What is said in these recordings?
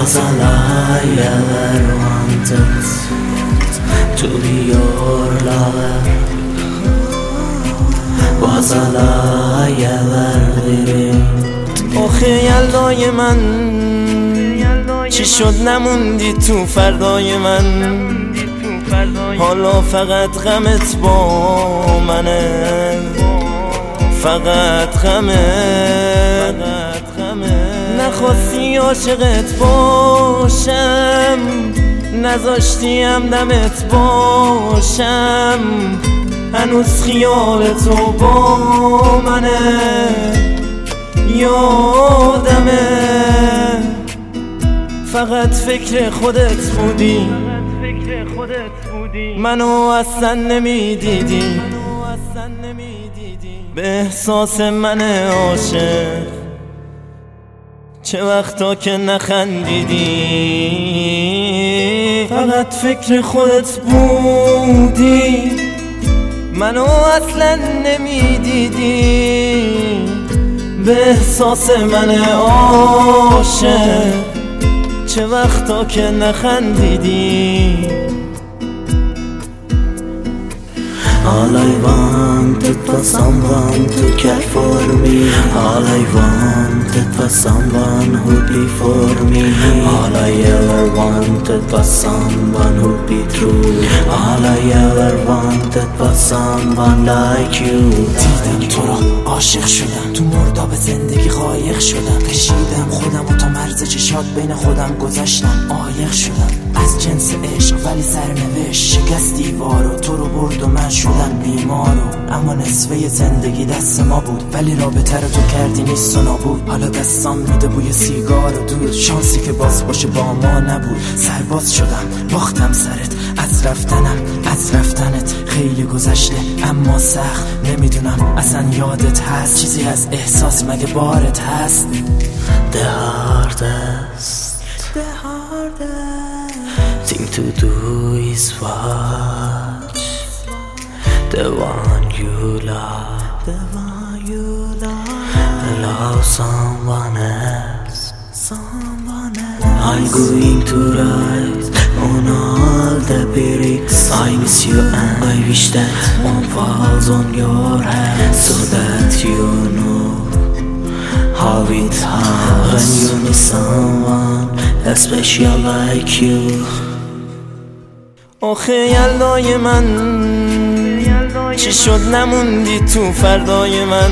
Was all I ever wanted to be your lover. Was all I ever needed. آخه یلدای من چی شد نموندی تو فردای من، حالا فقط غمت با منه، فقط غمت. نخواستی عاشقت باشم، نذاشتی همدمت باشم، هنوز خیال تو با منه، یادمه فقط فکر خودت بودی، منو اصلا نمیدیدی، به احساس من عاشق چه وقتا که نخندیدی، فقط فکر خودت بودی، منو اصلا نمیدیدی، به احساس من عاشق چه وقتا که نخندیدی. All I wanted was someone to care for me. All I wanted was someone who'd be for me. All I ever wanted was someone who'd be true. All I ever wanted was someone like you. دیدم تو را عاشق شدم، تو مرداب زندگی قایق شدم، کشیدم خودم و تا مرز چشات بین خودم گذاشتم، عایق شدم از جنس عشق ولی سرنوشت شکست دیوارو، تو رو برد و من شدم بیمارو. اما نصفه زندگی دست ما بود ولی رابطه رو تو کردی نیست و نابود. حالا دستام میده بوی سیگار و دود، شانسی که باز باشه با ما نبود. سرباز شدم باختم سرت، از رفتنت خیلی گذشته اما سخت، نمیدونم اصلا یادت هست چیزی از احساس مگه بارت هست. The hardest thing to do is watch the one you love, love someone else. I'm going to write on all the lyrics. I miss you and I wish that one falls on your head, so that you know how it hurts when you miss someone special like you. آخه یلدای من چی شد نموندی تو فردای من،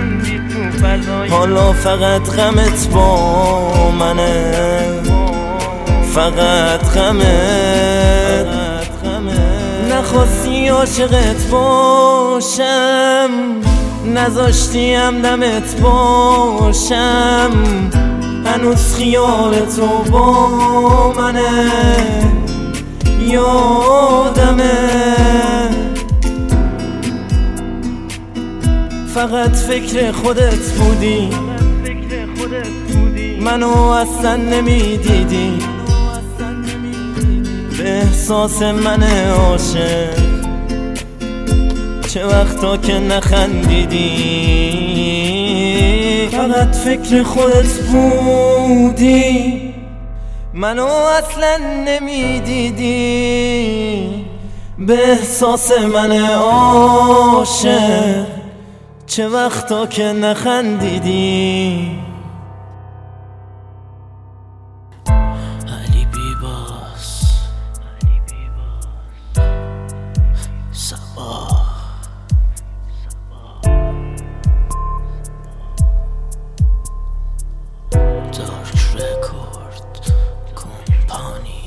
حالا فقط غمت با منه، فقط غمت. نخواستی عاشقت باشم، نذاشتی همدمت باشم، هنوز خیال تو با منه، یادمه فقط فکر خودت بودی، منو اصلا نمیدیدی، به احساس من عاشق چه وقتا که نخندیدی، فقط فکر خودت بودی، منو اصلا نمیدیدی، به احساس من عاشق چه وقتا که نخندیدی. علی بیباس صباح دارک رکورد کمپانی.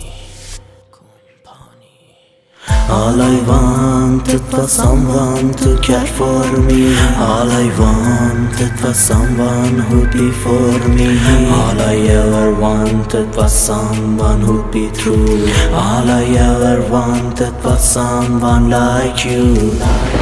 All I wanted was someone to care for me. All I wanted was someone who'd be for me. All I ever wanted was someone who'd be true. All I ever wanted was someone like you.